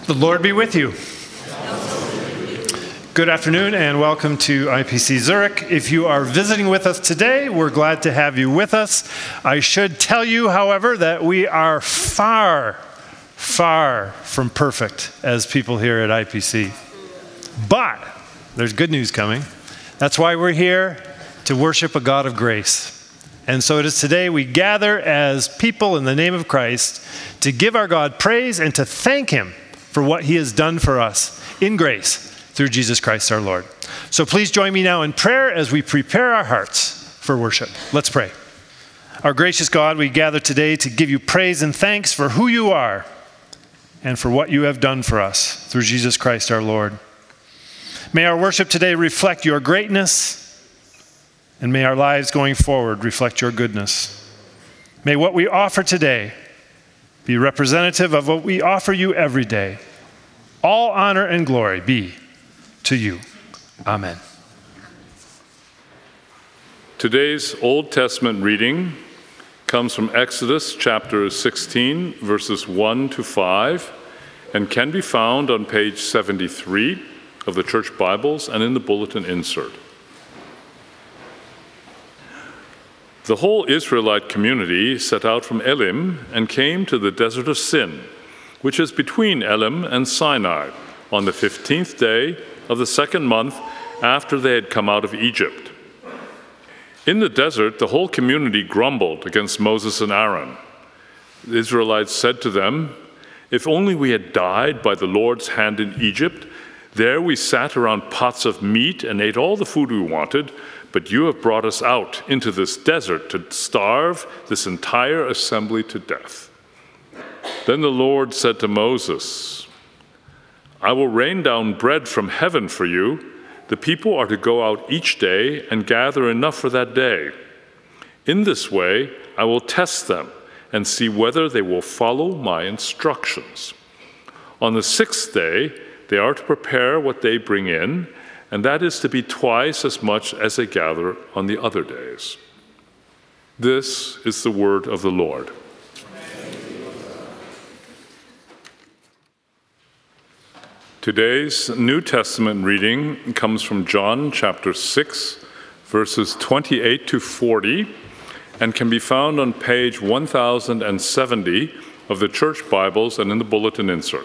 The Lord be with you. Good afternoon and welcome to IPC Zurich. If you are visiting with us today, we're glad to have you with us. I should tell you, however, that we are far from perfect as people here at IPC. But there's good news coming. That's why we're here, to worship a God of grace. And so it is today we gather as people in the name of Christ to give our God praise and to thank Him for what He has done for us in grace through Jesus Christ our Lord. So please join me now in prayer as we prepare our hearts for worship. Let's pray. Our gracious God, we gather today to give you praise and thanks for who you are and for what you have done for us through Jesus Christ our Lord. May our worship today reflect your greatness, and may our lives going forward reflect your goodness. May what we offer today be representative of what we offer you every day. All honor and glory be to you. Amen. Today's Old Testament reading comes from Exodus chapter 16, verses 1 to 5, and can be found on page 73 of the Church Bibles and in the bulletin insert. The whole Israelite community set out from Elim and came to the desert of Sin, which is between Elim and Sinai, on the 15th day of the second month after they had come out of Egypt. In the desert, the whole community grumbled against Moses and Aaron. The Israelites said to them, "If only we had died by the Lord's hand in Egypt. There we sat around pots of meat and ate all the food we wanted, but you have brought us out into this desert to starve this entire assembly to death." Then the Lord said to Moses, "I will rain down bread from heaven for you. The people are to go out each day and gather enough for that day. In this way, I will test them and see whether they will follow my instructions. On the sixth day, they are to prepare what they bring in, and that is to be twice as much as they gather on the other days." This is the word of the Lord. Today's New Testament reading comes from John chapter 6, verses 28 to 40, and can be found on page 1070 of the Church Bibles and in the bulletin insert.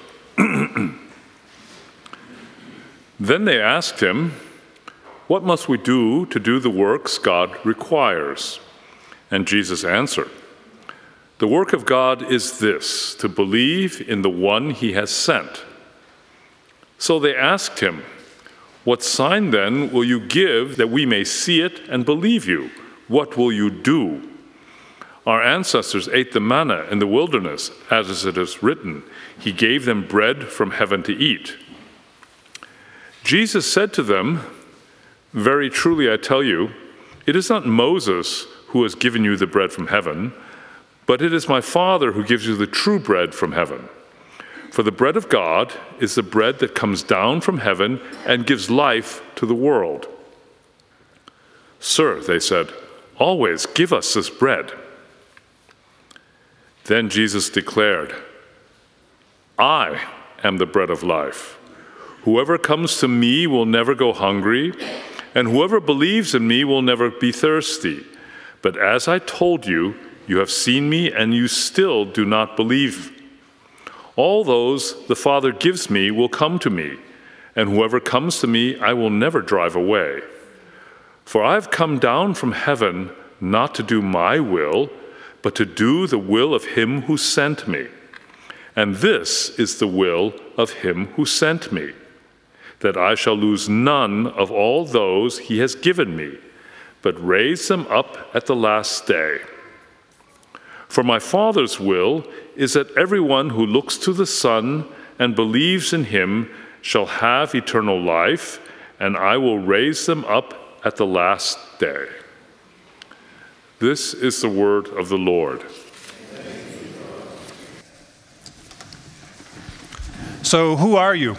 Then they asked him, "What must we do to do the works God requires?" And Jesus answered, "The work of God is this, to believe in the one He has sent." So they asked him, "What sign then will you give that we may see it and believe you? What will you do? Our ancestors ate the manna in the wilderness, as it is written, He gave them bread from heaven to eat." Jesus said to them, "Very truly I tell you, it is not Moses who has given you the bread from heaven, but it is my Father who gives you the true bread from heaven. For the bread of God is the bread that comes down from heaven and gives life to the world." "Sir," they said, "always give us this bread." Then Jesus declared, "I am the bread of life. Whoever comes to me will never go hungry, and whoever believes in me will never be thirsty. But as I told you, you have seen me, and you still do not believe. All those the Father gives me will come to me, and whoever comes to me I will never drive away. For I have come down from heaven not to do my will, but to do the will of Him who sent me. And this is the will of Him who sent me, that I shall lose none of all those He has given me, but raise them up at the last day. For my Father's will is that everyone who looks to the Son and believes in Him shall have eternal life, and I will raise them up at the last day." This is the word of the Lord. So who are you?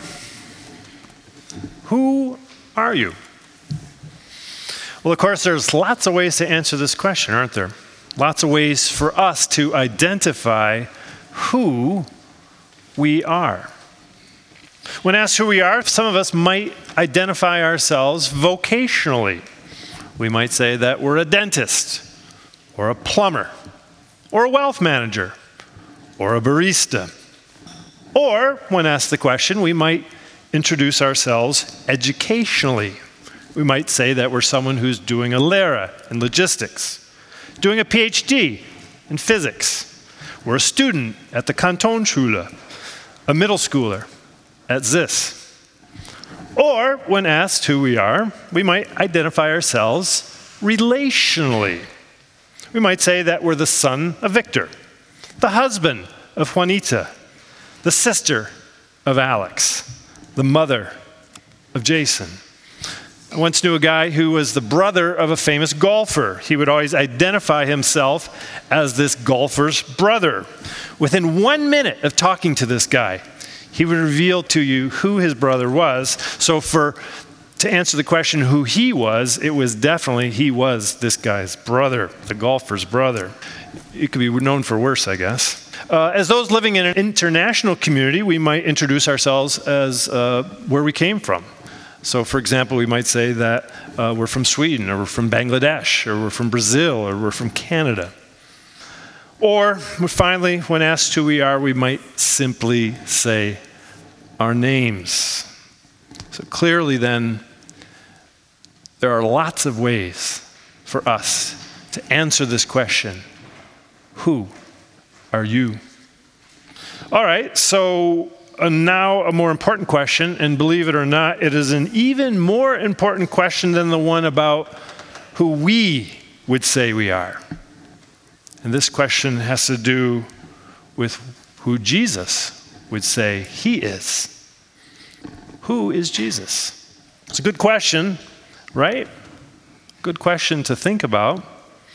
Who are you? Well, of course, there's lots of ways to answer this question, aren't there? Lots of ways for us to identify who we are. When asked who we are, some of us might identify ourselves vocationally. We might say that we're a dentist, or a plumber, or a wealth manager, or a barista. Or, when asked the question, we might introduce ourselves educationally. We might say that we're someone who's doing a Lehre in logistics, doing a PhD in physics. We're a student at the Kantonsschule, a middle schooler at ZIS. Or, when asked who we are, we might identify ourselves relationally. We might say that we're the son of Victor, the husband of Juanita, the sister of Alex, the mother of Jason. I once knew a guy who was the brother of a famous golfer. He would always identify himself as this golfer's brother. Within 1 minute of talking to this guy, he would reveal to you who his brother was. So to answer the question who he was, it was definitely he was this guy's brother, the golfer's brother. It could be known for worse, I guess. As those living in an international community, we might introduce ourselves as where we came from. So, for example, we might say that we're from Sweden, or we're from Bangladesh, or we're from Brazil, or we're from Canada. Or, finally, when asked who we are, we might simply say our names. So clearly, then, there are lots of ways for us to answer this question. Who are you? All right, so now a more important question, and believe it or not, it is an even more important question than the one about who we would say we are. And this question has to do with who Jesus would say he is. Who is Jesus? It's a good question, right? Good question to think about.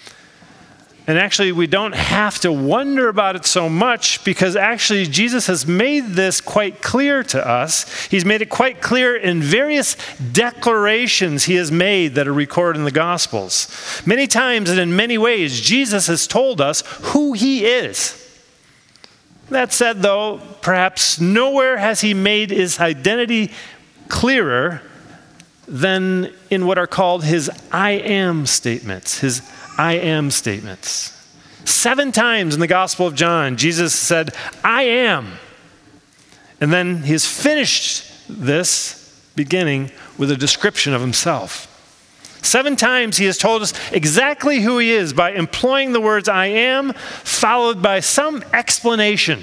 And actually, we don't have to wonder about it so much, because actually Jesus has made this quite clear to us. He's made it quite clear in various declarations he has made that are recorded in the Gospels. Many times and in many ways, Jesus has told us who he is. That said, though, perhaps nowhere has he made his identity clearer than in what are called his I am statements, his I am statements. 7 times in the Gospel of John, Jesus said, I am. And then he has finished this beginning with a description of himself. 7 times he has told us exactly who he is by employing the words I am, followed by some explanation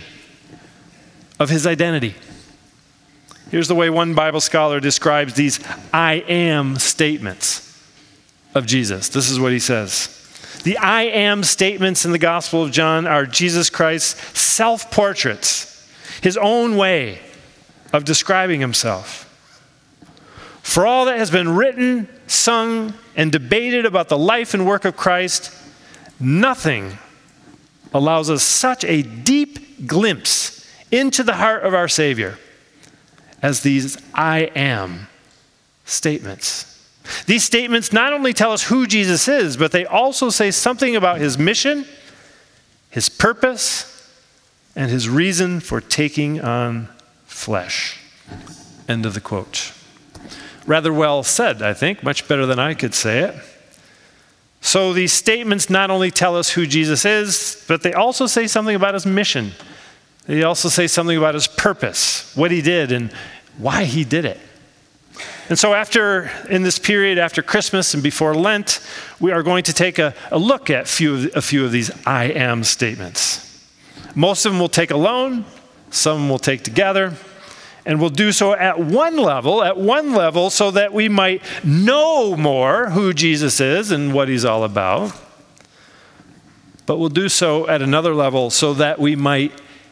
of his identity. Here's the way one Bible scholar describes these I am statements of Jesus. This is what he says. The I am statements in the Gospel of John are Jesus Christ's self-portraits, his own way of describing himself. For all that has been written, sung, and debated about the life and work of Christ, nothing allows us such a deep glimpse into the heart of our Savior as these I am statements. These statements not only tell us who Jesus is, but they also say something about his mission, his purpose, and his reason for taking on flesh. End of the quote. Rather well said, I think, much better than I could say it. So these statements not only tell us who Jesus is, but they also say something about his mission. They also say something about his purpose, what he did and why he did it. And so in this period after Christmas and before Lent, we are going to take a look at a few of these I am statements. Most of them we'll take alone, some we'll take together, and we'll do so at one level so that we might know more who Jesus is and what he's all about. But we'll do so at another level so that we might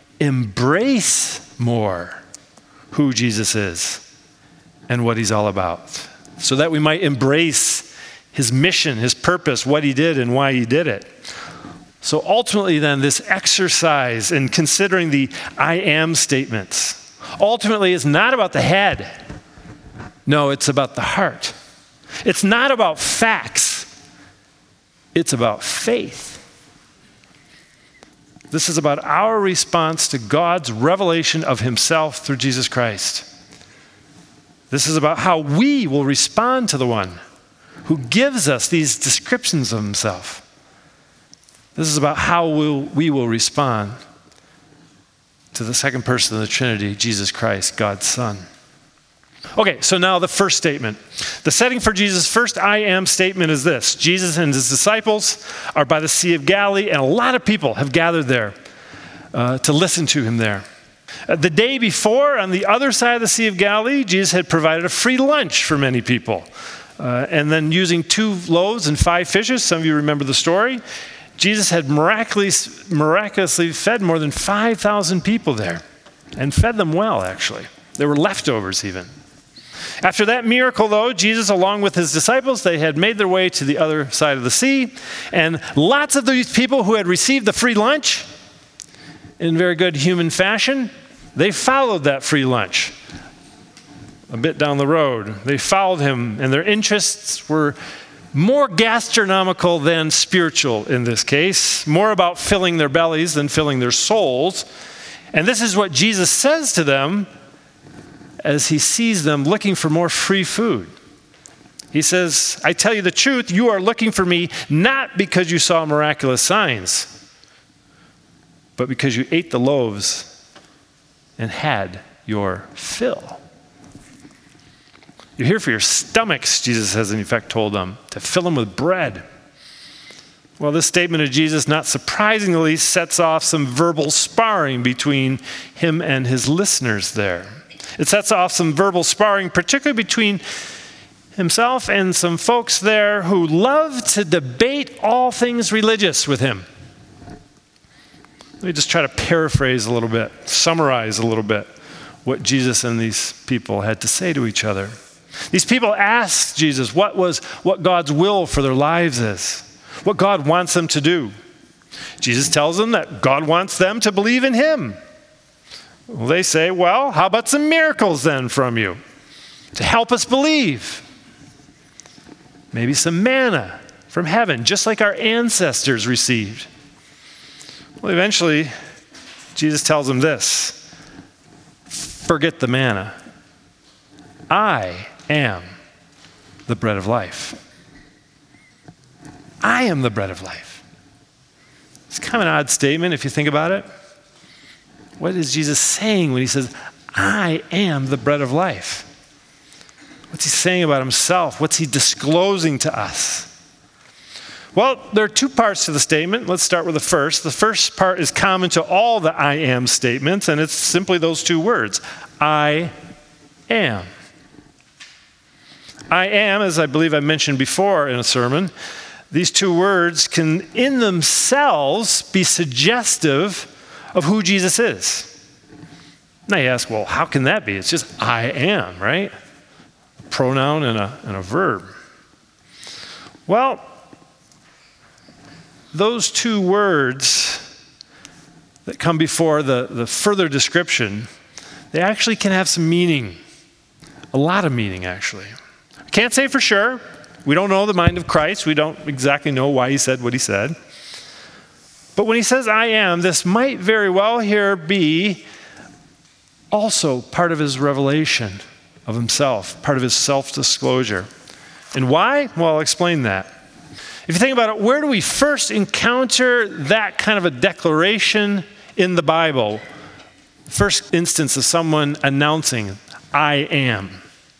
embrace more who Jesus is and what he's all about. So that we might embrace his mission, his purpose, what he did and why he did it. So ultimately then, this exercise in considering the I am statements, ultimately is not about the head. No, it's about the heart. It's not about facts. It's about faith. This is about our response to God's revelation of himself through Jesus Christ. This is about how we will respond to the one who gives us these descriptions of himself. This is about how we will respond to the second person of the Trinity, Jesus Christ, God's Son. Okay, so now the first statement. The setting for Jesus' first I am statement is this. Jesus and his disciples are by the Sea of Galilee, and a lot of people have gathered there to listen to him there. The day before, on the other side of the Sea of Galilee, Jesus had provided a free lunch for many people. And then using 2 loaves and 5 fishes, some of you remember the story, Jesus had miraculously fed more than 5,000 people there, and fed them well, actually. There were leftovers even. After that miracle, though, Jesus, along with his disciples, they had made their way to the other side of the sea, and lots of these people who had received the free lunch, in very good human fashion, they followed that free lunch a bit down the road. They followed him, and their interests were more gastronomical than spiritual in this case, more about filling their bellies than filling their souls. And this is what Jesus says to them as he sees them looking for more free food. He says, I tell you the truth, you are looking for me not because you saw miraculous signs, but because you ate the loaves and had your fill. You're here for your stomachs, Jesus has in effect told them, to fill them with bread. Well, this statement of Jesus, not surprisingly, sets off some verbal sparring between him and his listeners there. It sets off some verbal sparring, particularly between himself and some folks there who love to debate all things religious with him. Let me just try to paraphrase a little bit, summarize a little bit what Jesus and these people had to say to each other. These people asked Jesus what God's will for their lives is, what God wants them to do. Jesus tells them that God wants them to believe in him. Well, they say, well, how about some miracles then from you to help us believe? Maybe some manna from heaven, just like our ancestors received. Well, eventually, Jesus tells them this: forget the manna. I am the bread of life. I am the bread of life. It's kind of an odd statement if you think about it. What is Jesus saying when he says, I am the bread of life? What's he saying about himself? What's he disclosing to us? Well, there are 2 parts to the statement. Let's start with the first. The first part is common to all the I am statements, and it's simply those 2 words. I am. I am, as I believe I mentioned before in a sermon, these 2 words can in themselves be suggestive of who Jesus is. Now you ask, well, how can that be? It's just I am, right? A pronoun and a verb. Well, those 2 words that come before the further description, they actually can have some meaning. A lot of meaning, actually. Can't say for sure. We don't know the mind of Christ. We don't exactly know why he said what he said. But when he says I am, this might very well here be also part of his revelation of himself, part of his self-disclosure. And why? Well, I'll explain that. If you think about it, where do we first encounter that kind of a declaration in the Bible? First instance of someone announcing, I am.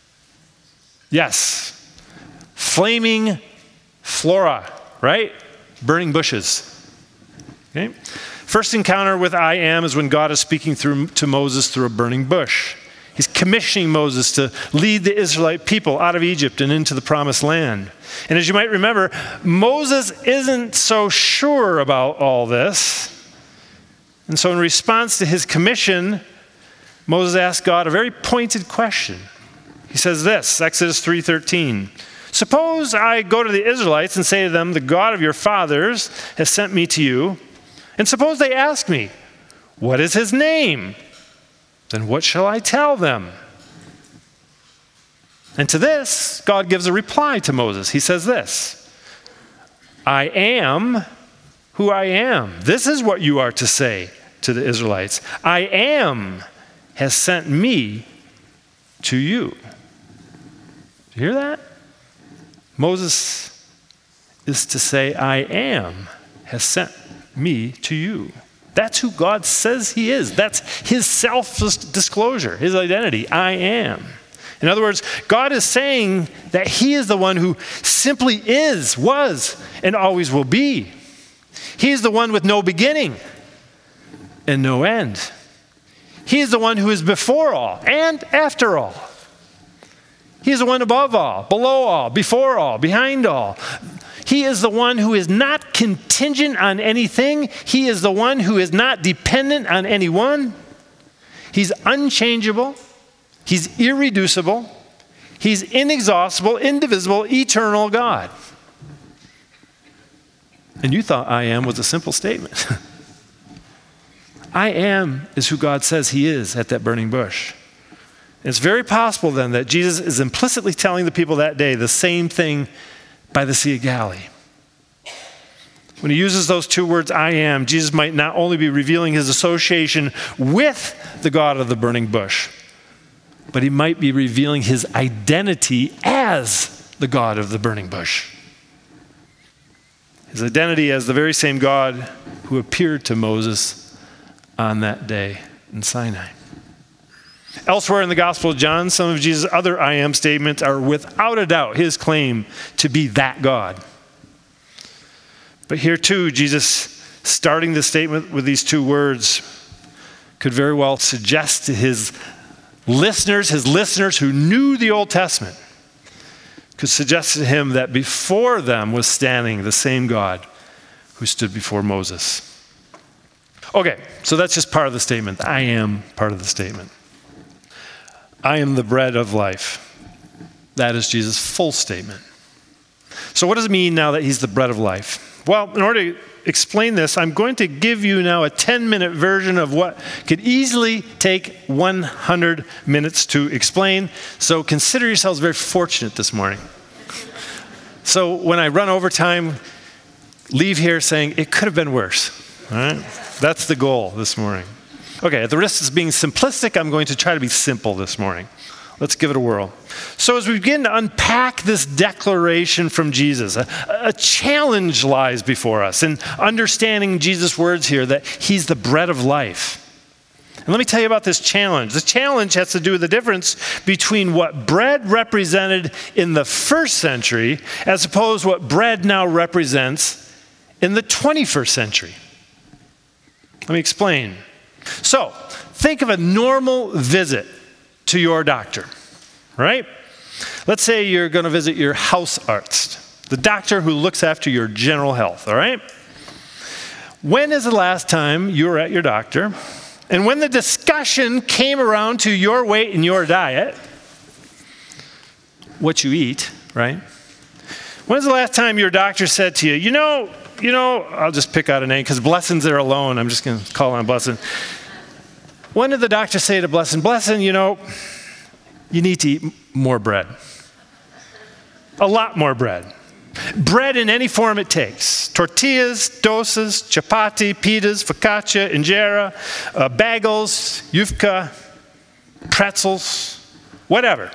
Yes. Flaming flora, right? Burning bushes. Okay? First encounter with I am is when God is speaking to Moses through a burning bush. He's commissioning Moses to lead the Israelite people out of Egypt and into the promised land. And as you might remember, Moses isn't so sure about all this. And so in response to his commission, Moses asked God a very pointed question. He says this, Exodus 3:13. Suppose I go to the Israelites and say to them, the God of your fathers has sent me to you. And suppose they ask me, what is his name? Then what shall I tell them? And to this, God gives a reply to Moses. He says this, I am who I am. This is what you are to say to the Israelites. I am has sent me to you. You hear that? Moses is to say, I am, has sent me to you. That's who God says he is. That's his self-disclosure, his identity. I am. In other words, God is saying that he is the one who simply is, was, and always will be. He is the one with no beginning and no end. He is the one who is before all and after all. He is the one above all, below all, before all, behind all. He is the one who is not contingent on anything. He is the one who is not dependent on anyone. He's unchangeable. He's irreducible. He's inexhaustible, indivisible, eternal God. And you thought I am was a simple statement. I am is who God says he is at that burning bush. And it's very possible then that Jesus is implicitly telling the people that day the same thing by the Sea of Galilee. When he uses those two words, I am, Jesus might not only be revealing his association with the God of the burning bush, but he might be revealing his identity as the God of the burning bush. His identity as the very same God who appeared to Moses on that day in Sinai. Elsewhere in the Gospel of John, some of Jesus' other I am statements are without a doubt his claim to be that God. But here too, Jesus starting the statement with these two words could very well suggest to his listeners who knew the Old Testament, could suggest to him that before them was standing the same God who stood before Moses. Okay, so that's just part of the statement. I am part of the statement. I am the bread of life. That is Jesus' full statement. So what does it mean now that he's the bread of life? Well, in order to explain this, I'm going to give you now a 10-minute version of what could easily take 100 minutes to explain. So consider yourselves very fortunate this morning. So when I run over time, leave here saying, it could have been worse. All right? That's the goal this morning. Okay, at the risk of being simplistic, I'm going to try to be simple this morning. Let's give it a whirl. So as we begin to unpack this declaration from Jesus, a challenge lies before us in understanding Jesus' words here that he's the bread of life. And let me tell you about this challenge. The challenge has to do with the difference between what bread represented in the first century as opposed to what bread now represents in the 21st century. Let me explain. So, think of a normal visit to your doctor, right? Let's say you're going to visit your Hausarzt, the doctor who looks after your general health, all right? When is the last time you were at your doctor? And when the discussion came around to your weight and your diet, what you eat, right? When's the last time your doctor said to you, you know, I'll just pick out a name because Blessing's there alone. I'm just going to call on Blessing. When did the doctor say to Blessing, you need to eat more bread? A lot more bread. Bread in any form it takes. Tortillas, dosas, chapati, pitas, focaccia, injera, bagels, yufka, pretzels, whatever.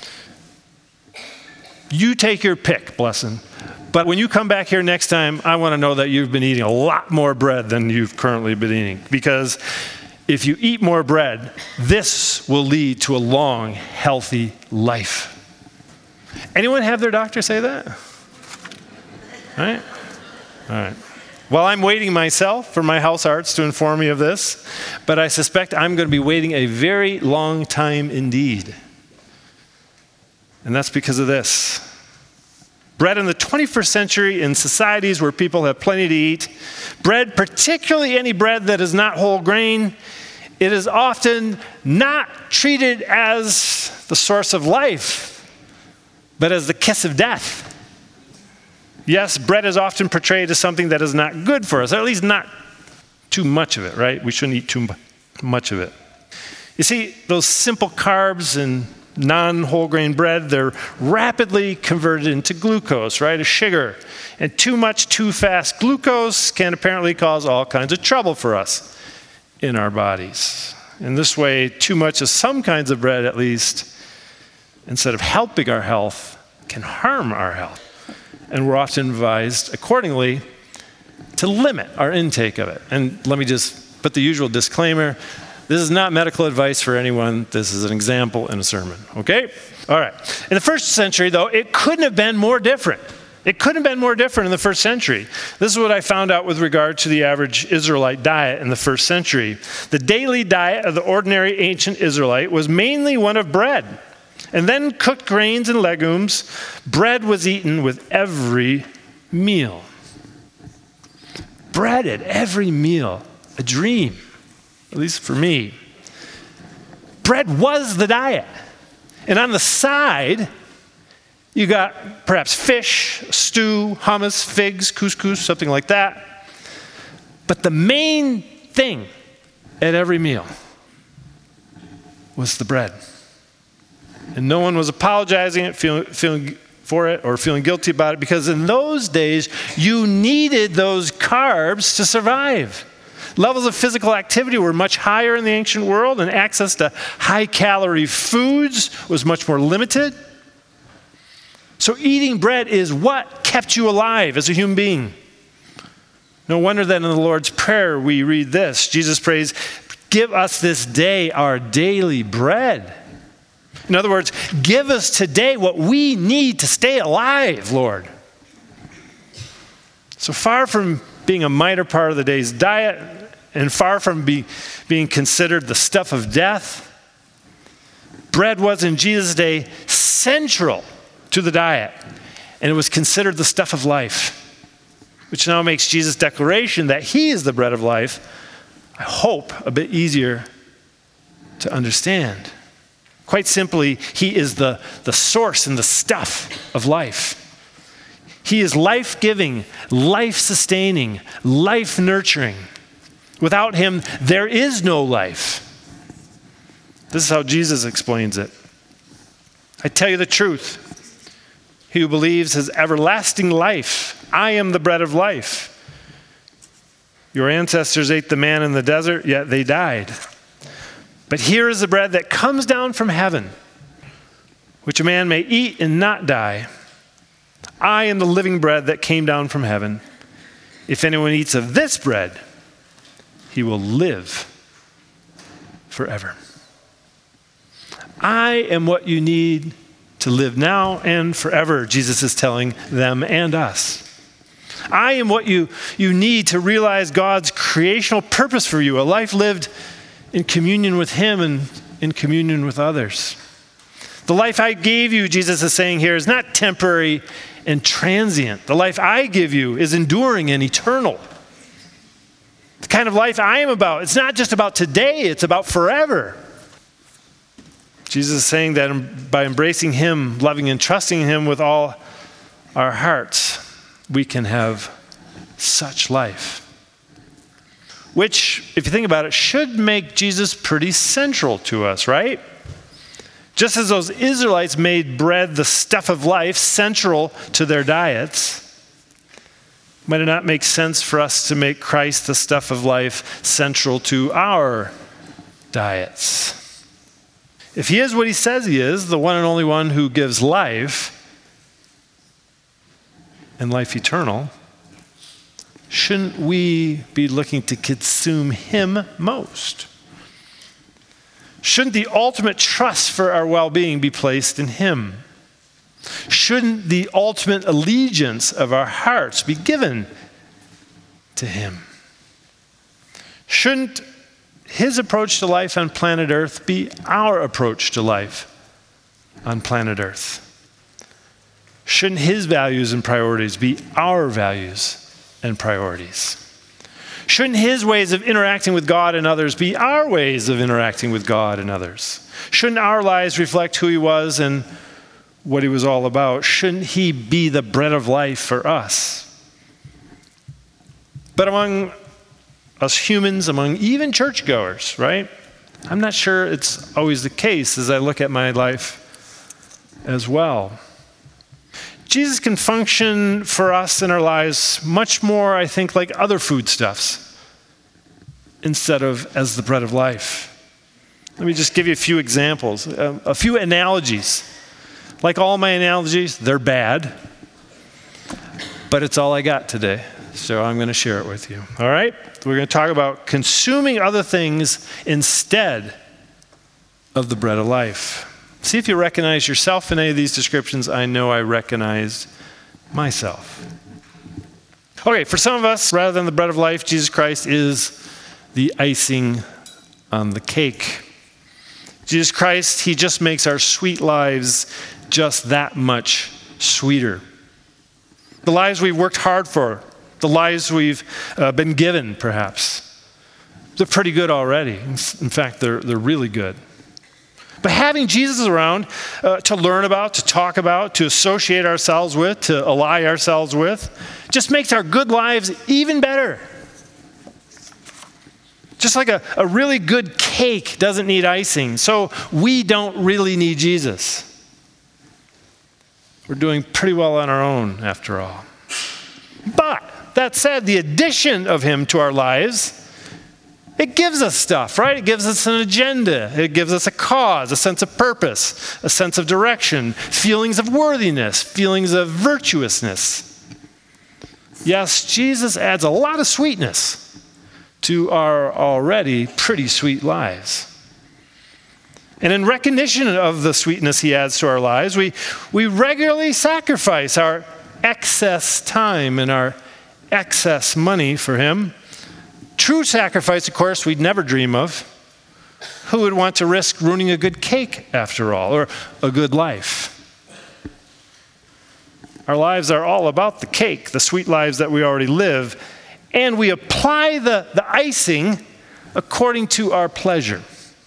You take your pick, Blessing. But when you come back here next time, I want to know that you've been eating a lot more bread than you've currently been eating. Because if you eat more bread, this will lead to a long, healthy life. Anyone have their doctor say that? All right. Well, I'm waiting myself for my Hausarzt to inform me of this, but I suspect I'm going to be waiting a very long time indeed. And that's because of this. Bread in the 21st century in societies where people have plenty to eat, bread, particularly any bread that is not whole grain, it is often not treated as the source of life, but as the kiss of death. Yes, bread is often portrayed as something that is not good for us, or at least not too much of it, right? We shouldn't eat too much of it. You see, those simple carbs and non-whole grain bread, they're rapidly converted into glucose, right? A sugar. And too much, too fast glucose can apparently cause all kinds of trouble for us in our bodies. In this way, too much of some kinds of bread, at least, instead of helping our health, can harm our health. And we're often advised accordingly to limit our intake of it. And let me just put the usual disclaimer. This is not medical advice for anyone. This is an example in a sermon, okay? All right. In the first century, though, it couldn't have been more different. It couldn't have been more different in the first century. This is what I found out with regard to the average Israelite diet in the first century. The daily diet of the ordinary ancient Israelite was mainly one of bread, and then cooked grains and legumes. Bread was eaten with every meal. Bread at every meal, a dream, at least for me. Bread was the diet. And on the side, you got perhaps fish, stew, hummus, figs, couscous, something like that. But the main thing at every meal was the bread. And no one was apologizing feeling for it or feeling guilty about it, because in those days, you needed those carbs to survive. Levels of physical activity were much higher in the ancient world, and access to high-calorie foods was much more limited. So eating bread is what kept you alive as a human being. No wonder that in the Lord's Prayer we read this. Jesus prays, "Give us this day our daily bread." In other words, give us today what we need to stay alive, Lord. So far from being a minor part of the day's diet, and far from being considered the stuff of death, bread was in Jesus' day central to the diet, and it was considered the stuff of life, which now makes Jesus' declaration that he is the bread of life, I hope, a bit easier to understand. Quite simply, he is the source and the stuff of life. He is life-giving, life-sustaining, life-nurturing. Without him, there is no life. This is how Jesus explains it. I tell you the truth. He who believes has everlasting life. I am the bread of life. Your ancestors ate the manna in the desert, yet they died. But here is the bread that comes down from heaven, which a man may eat and not die. I am the living bread that came down from heaven. If anyone eats of this bread, he will live forever. I am what you need to live now and forever, Jesus is telling them and us. I am what you need to realize God's creational purpose for you, a life lived in communion with him and in communion with others. The life I gave you, Jesus is saying here, is not temporary and transient. The life I give you is enduring and eternal. The kind of life I am about, it's not just about today, it's about forever. Jesus is saying that by embracing him, loving and trusting him with all our hearts, we can have such life. Which, if you think about it, should make Jesus pretty central to us, right? Just as those Israelites made bread the stuff of life central to their diets, might it not make sense for us to make Christ the stuff of life central to our diets? If he is what he says he is, the one and only one who gives life and life eternal, shouldn't we be looking to consume him most? Shouldn't the ultimate trust for our well-being be placed in him? Shouldn't the ultimate allegiance of our hearts be given to him? Shouldn't his approach to life on planet Earth be our approach to life on planet Earth? Shouldn't his values and priorities be our values and priorities? Shouldn't his ways of interacting with God and others be our ways of interacting with God and others? Shouldn't our lives reflect who he was and what he was all about? Shouldn't he be the bread of life for us? But among us humans, among even churchgoers, right? I'm not sure it's always the case as I look at my life as well. Jesus can function for us in our lives much more, I think, like other foodstuffs instead of as the bread of life. Let me just give you a few examples, a few analogies. Like all my analogies, they're bad, but it's all I got today, so I'm going to share it with you. All right? We're going to talk about consuming other things instead of the bread of life. See if you recognize yourself in any of these descriptions. I know I recognize myself. Okay, for some of us, rather than the bread of life, Jesus Christ is the icing on the cake. Jesus Christ, he just makes our sweet lives just that much sweeter. The lives we've worked hard for, the lives we've been given, perhaps, they're pretty good already. In fact, they're really good. But having Jesus around to learn about, to talk about, to associate ourselves with, to ally ourselves with, just makes our good lives even better. Just like a really good cake doesn't need icing, so we don't really need Jesus. We're doing pretty well on our own, after all. But that said, the addition of him to our lives, it gives us stuff, right? It gives us an agenda. It gives us a cause, a sense of purpose, a sense of direction, feelings of worthiness, feelings of virtuousness. Yes, Jesus adds a lot of sweetness to our already pretty sweet lives. And in recognition of the sweetness he adds to our lives, we regularly sacrifice our excess time and our excess money for him. True sacrifice, of course, we'd never dream of. Who would want to risk ruining a good cake, after all, or a good life? Our lives are all about the cake, the sweet lives that we already live, and we apply the icing according to our pleasure.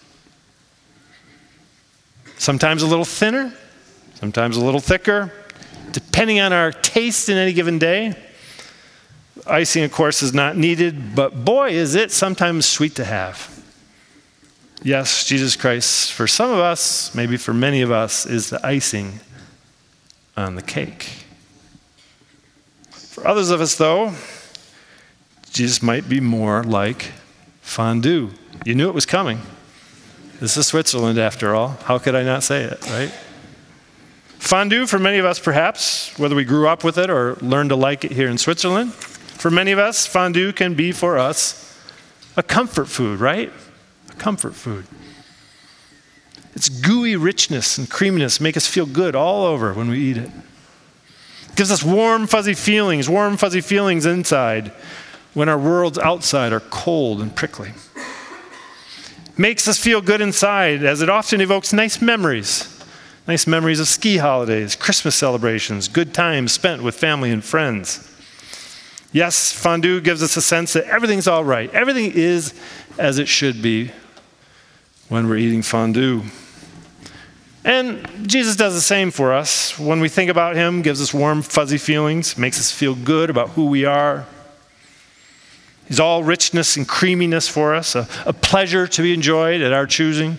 Sometimes a little thinner, sometimes a little thicker, depending on our taste in any given day. Icing, of course, is not needed, but boy, is it sometimes sweet to have. Yes, Jesus Christ, for some of us, maybe for many of us, is the icing on the cake. For others of us, though, Jesus might be more like fondue. You knew it was coming. This is Switzerland, after all. How could I not say it, right? Fondue, for many of us, perhaps, whether we grew up with it or learned to like it here in Switzerland, for many of us, fondue can be for us a comfort food, right? A comfort food. Its gooey richness and creaminess make us feel good all over when we eat it. It gives us warm, fuzzy feelings inside when our worlds outside are cold and prickly. Makes us feel good inside as it often evokes nice memories of ski holidays, Christmas celebrations, good times spent with family and friends. Yes, fondue gives us a sense that everything's all right. Everything is as it should be when we're eating fondue. And Jesus does the same for us. When we think about him, gives us warm, fuzzy feelings, makes us feel good about who we are. He's all richness and creaminess for us, a pleasure to be enjoyed at our choosing.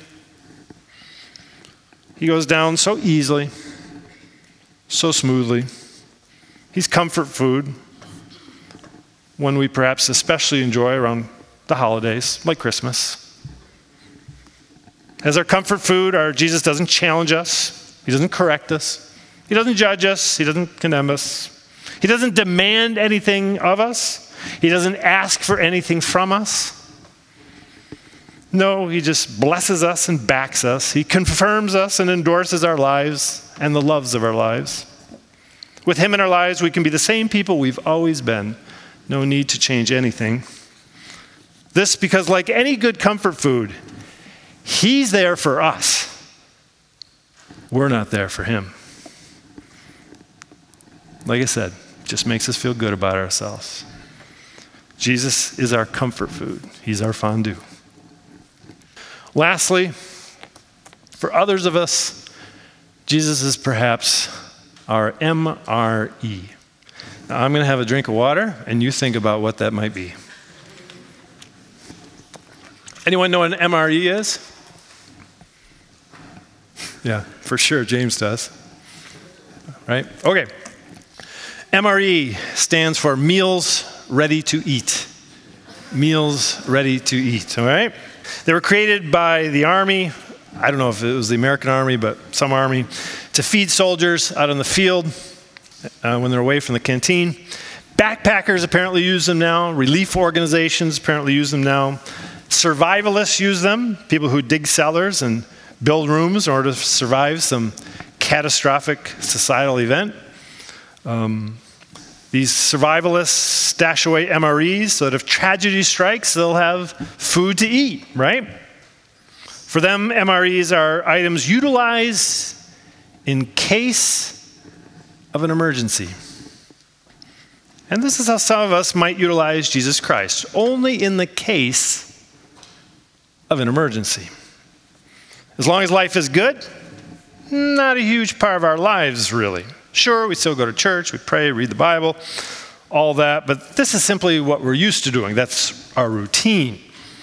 He goes down so easily, so smoothly. He's comfort food, one we perhaps especially enjoy around the holidays, like Christmas. As our comfort food, our Jesus doesn't challenge us. He doesn't correct us. He doesn't judge us. He doesn't condemn us. He doesn't demand anything of us. He doesn't ask for anything from us. No, he just blesses us and backs us. He confirms us and endorses our lives and the loves of our lives. With him in our lives, we can be the same people we've always been. No need to change anything. This because, like any good comfort food, he's there for us. We're not there for him. Like I said, just makes us feel good about ourselves. Jesus is our comfort food. He's our fondue. Lastly, for others of us, Jesus is perhaps our MRE. Now, I'm going to have a drink of water, and you think about what that might be. Anyone know what an MRE is? Yeah, for sure, James does. Right? Okay. MRE stands for Meals Ready to Eat. Meals Ready to Eat, all right? They were created by the Army I don't know if it was the American Army, but some army, to feed soldiers out on the field when they're away from the canteen. Backpackers apparently use them now. Relief organizations apparently use them now. Survivalists use them, people who dig cellars and build rooms in order to survive some catastrophic societal event. These survivalists stash away MREs so that if tragedy strikes, they'll have food to eat, right? For them, MREs are items utilized in case of an emergency. And this is how some of us might utilize Jesus Christ, only in the case of an emergency. As long as life is good, not a huge part of our lives, really. Sure, we still go to church, we pray, read the Bible, all that, but this is simply what we're used to doing. That's our routine.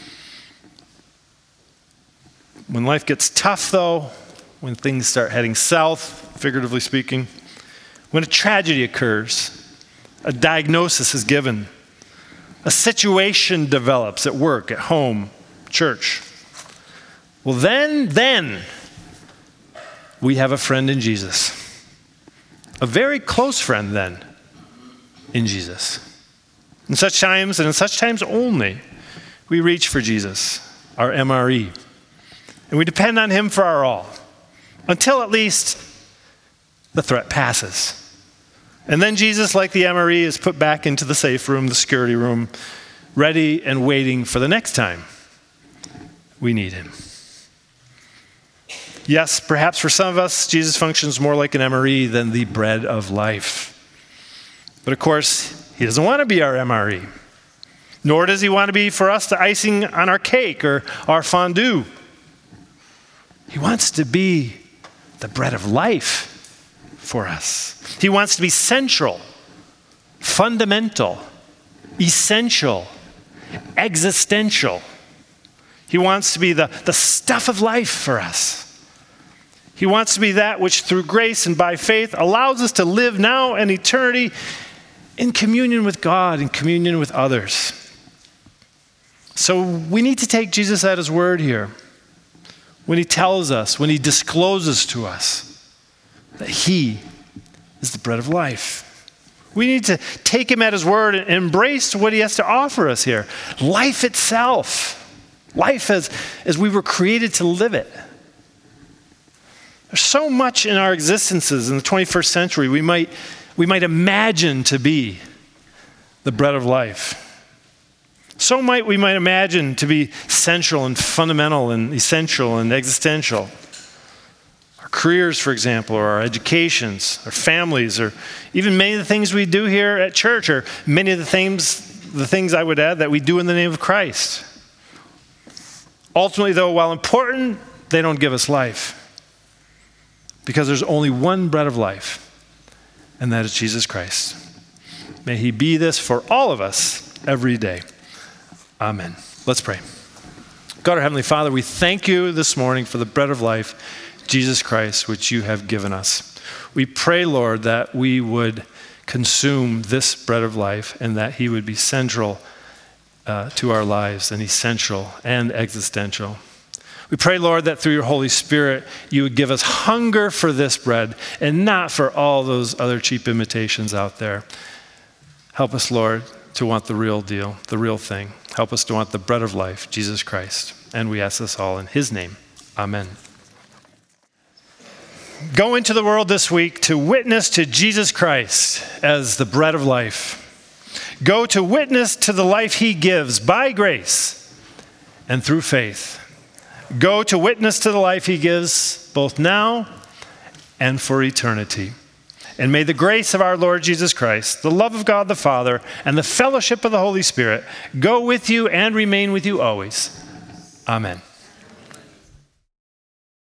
When life gets tough, though, when things start heading south, figuratively speaking, when a tragedy occurs, a diagnosis is given, a situation develops at work, at home, church, well, then we have a friend in Jesus. A very close friend then in Jesus. In such times, and in such times only, we reach for Jesus, our MRE. And we depend on him for our all, until at least the threat passes. And then Jesus, like the MRE, is put back into the safe room, the security room, ready and waiting for the next time we need him. Yes, perhaps for some of us, Jesus functions more like an MRE than the bread of life. But of course, he doesn't want to be our MRE. Nor does he want to be for us the icing on our cake or our fondue. He wants to be the bread of life for us. He wants to be central, fundamental, essential, existential. He wants to be the stuff of life for us. He wants to be that which through grace and by faith allows us to live now and eternity in communion with God, in communion with others. So we need to take Jesus at his word here when he tells us, when he discloses to us that he is the bread of life. We need to take him at his word and embrace what he has to offer us here. Life itself. Life as we were created to live it. There's so much in our existences in the 21st century we might imagine to be the bread of life. So we might imagine to be central and fundamental and essential and existential. Our careers, for example, or our educations, our families, or even many of the things we do here at church, or many of the things I would add that we do in the name of Christ. Ultimately, though, while important, they don't give us life. Because there's only one bread of life, and that is Jesus Christ. May he be this for all of us every day. Amen. Let's pray. God, our Heavenly Father, we thank you this morning for the bread of life, Jesus Christ, which you have given us. We pray, Lord, that we would consume this bread of life and that he would be central to our lives and essential and existential. We pray, Lord, that through your Holy Spirit, you would give us hunger for this bread and not for all those other cheap imitations out there. Help us, Lord, to want the real deal, the real thing. Help us to want the bread of life, Jesus Christ. And we ask this all in his name. Amen. Go into the world this week to witness to Jesus Christ as the bread of life. Go to witness to the life he gives by grace and through faith. Go to witness to the life he gives both now and for eternity. And may the grace of our Lord Jesus Christ, the love of God the Father, and the fellowship of the Holy Spirit go with you and remain with you always. Amen.